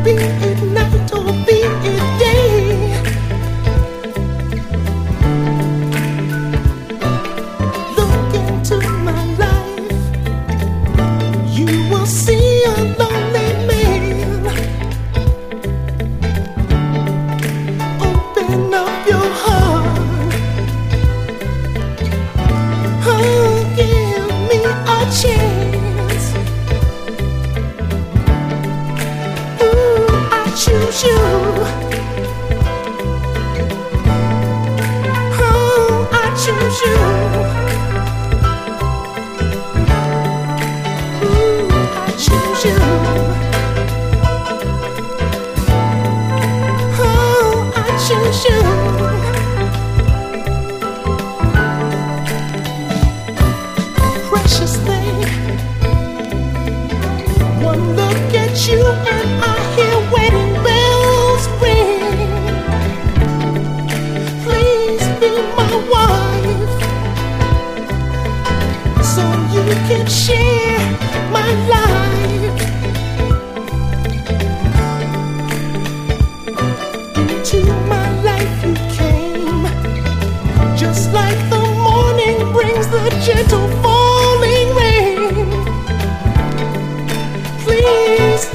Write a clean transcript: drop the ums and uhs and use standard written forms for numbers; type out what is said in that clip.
be it night or be it day. Look into my life, you will see a lonely man. Open up your heart, oh, give me a chance. Ooh, I choose you. Oh, I choose you. Ooh, I choose you. Oh, I choose you. Precious thing, one look at you and I hear wedding bells ring. Please be my wife, so you can share my life. Into my life you came, just like the morning brings the gentle fall.